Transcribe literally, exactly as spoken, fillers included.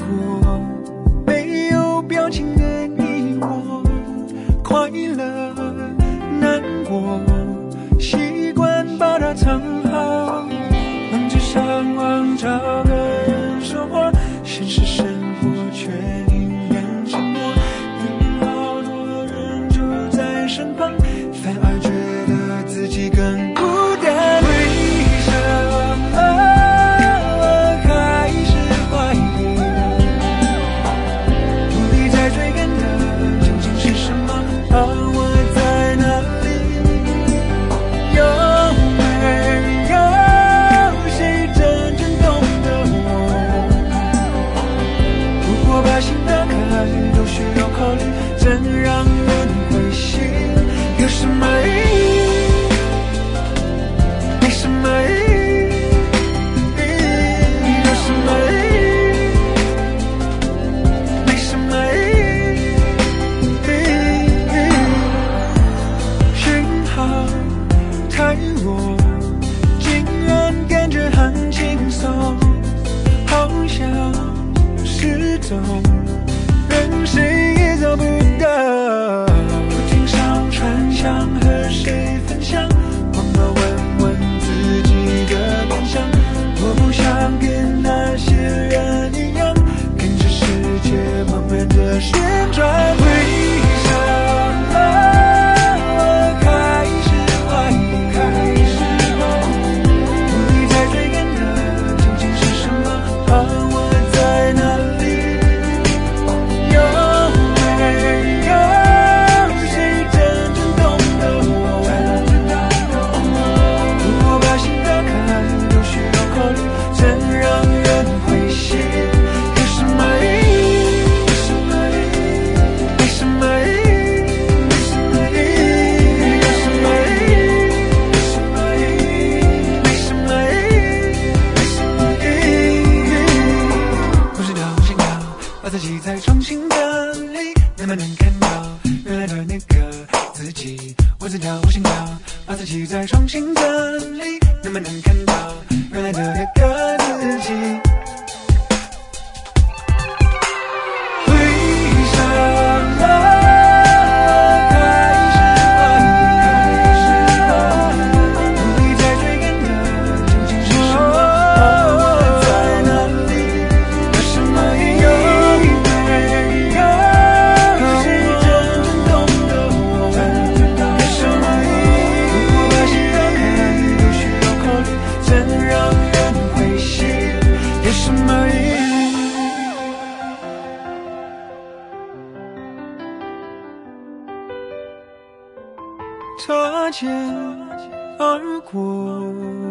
过，没有表情的你我，快乐难过，习惯把它藏好，能只上网找个人说话，现实生活却宁愿沉默，有好多人就在身旁，反而觉得自己更孤单。为什么我开始怀疑，努力在追赶的究竟是什么？而我在哪里？有没有谁真正懂得我？如果把心打开都需要考虑，真让人灰心。有什么意义？没什么意义。有什么意义？没什么意义。讯号太弱，竟然感觉很轻松，好像失踪，任谁也找不到。不停上传想和谁分享，忘了问问自己的感想。我不想跟那些人一样，跟着世界茫然的旋转。为什么我开始怀疑，开始怀疑，努力在追赶的究竟是什么？而我在哪里？有没有谁真正懂得我？如果把心打开都需要考虑，真让人灰心。有什么意义？没什么意义。没什么意义。有什么意义？没什么意义。没什么意义。我知道，我想要把自己再重新整理，能不能看到原来的那个自己？我知道，我想要把自己再重新整理，能不能看到原来的那个自己？为什么开始怀疑，努力在追赶的究竟是什么？而我在哪里？有什么意义？有没有谁真正懂得我？有什么意义？如果把心打开都需要考虑，真让人灰心。有什么意义？擦肩而过。